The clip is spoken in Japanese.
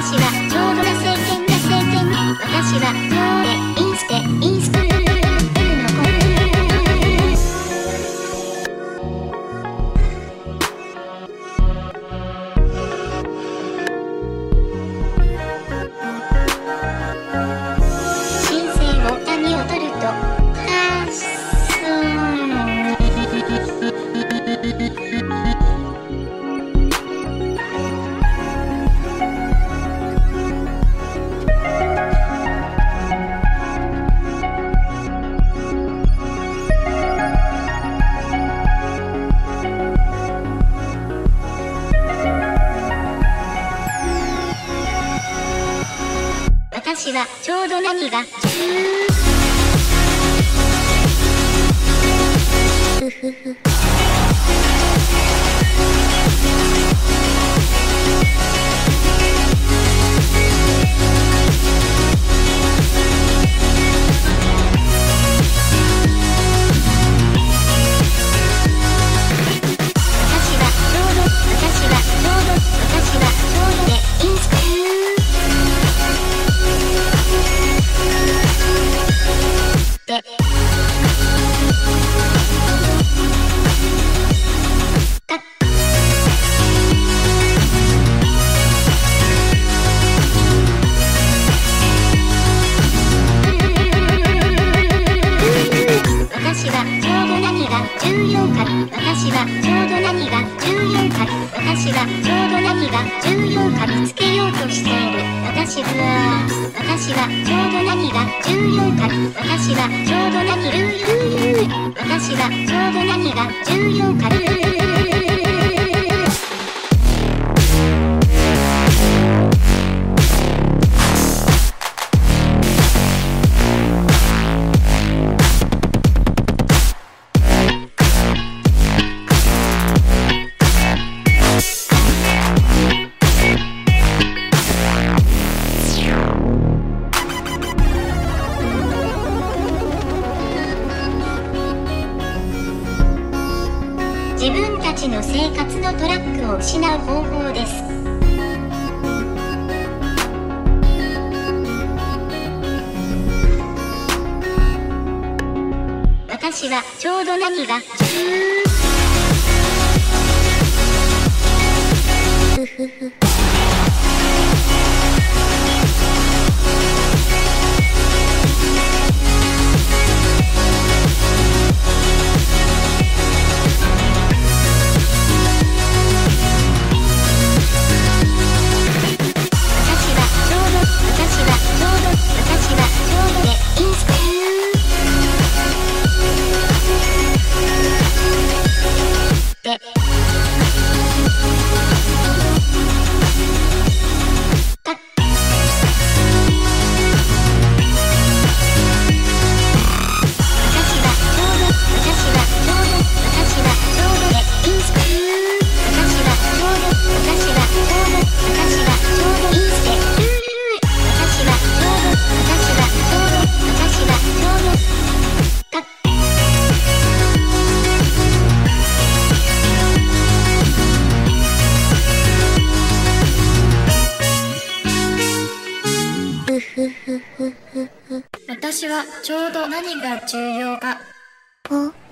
私はちょうどな政権私はインスクールの申請を谷を取ると私はちょうど何がつけようとしている私はちょうど何が重要か私はちょうど何が重要か自分たちの生活のトラックを失う方法です。私はちょうど何が私はちょうど何が重要か。